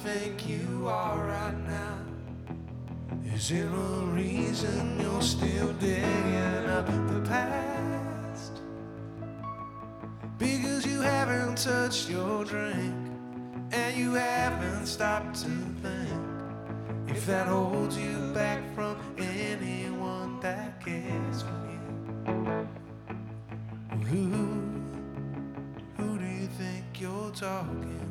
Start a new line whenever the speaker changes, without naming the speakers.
think you are right now? Is there a reason you're still digging up the past? Because you haven't touched your drink, and you haven't stopped to think if that holds you back from anyone that cares for you. Who do you think you're talking